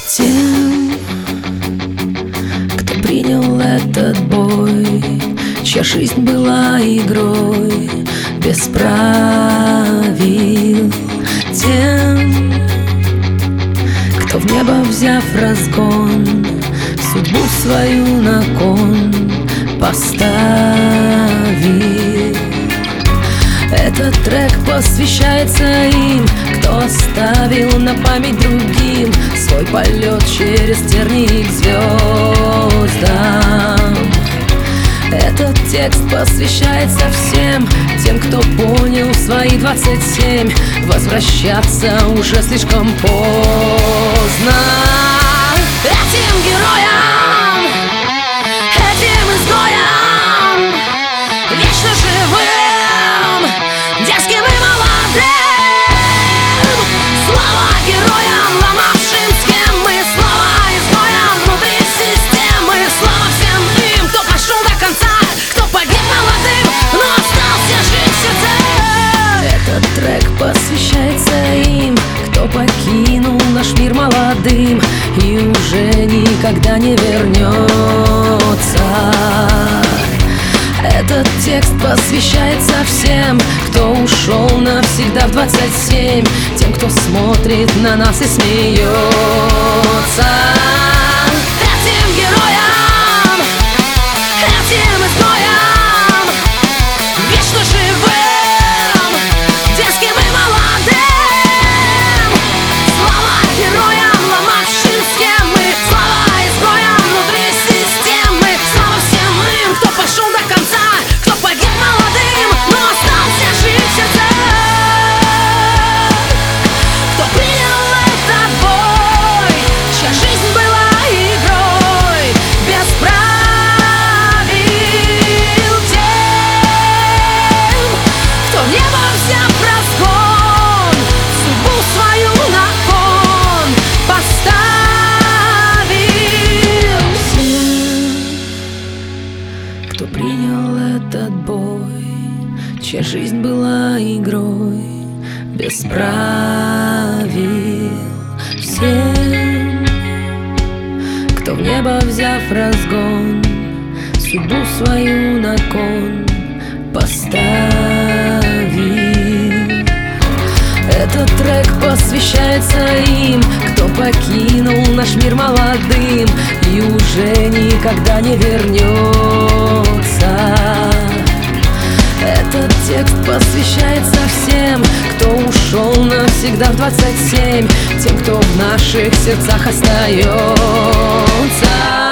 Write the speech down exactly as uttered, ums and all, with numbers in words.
Тем, кто принял этот бой, чья жизнь была игрой без правил. Тем, кто в небо взяв разгон, судьбу свою на кон поставил. Этот трек посвящается им, кто оставил на память другим свой полет через тернии к звездам. Этот текст посвящается всем тем, кто понял в свои двадцать семь возвращаться уже слишком поздно. Этим героям, этим изгоям, вечно живым, дерзким и молодым, слава героям, ломавшим схемы, слава изгоям внутри системы, слава всем им, кто пошел до конца, кто погиб молодым, но остался жить в сердце. Этот трек посвящается им, кто покинул наш мир молодым и уже никогда не вернется. Этот текст посвящается всем, кто ушел навсегда в двадцать семь, тем, кто смотрит на нас и смеется. Этим героям, этим изгоям, вечно живым, дерзким и молодым, слава героям, ломавшим схемы, слава изгоям внутри системы, слава всем им, кто пошел до конца, кто погиб молодым, но остался жить в сердце, кто принял этот бой, чья жизнь была игрой без правил. Тем, кто в небо взяв разгон, судьбу свою на кон поставил. Всем, кто принял этот бой, чья жизнь была игрой без правил. Всем, кто в небо взяв разгон, судьбу свою на кон поставил. Этот трек посвящается им, кто покинул наш мир молодым и уже никогда не вернется. Этот текст посвящается всем, кто ушел навсегда в двадцать семь, тем, кто в наших сердцах остается.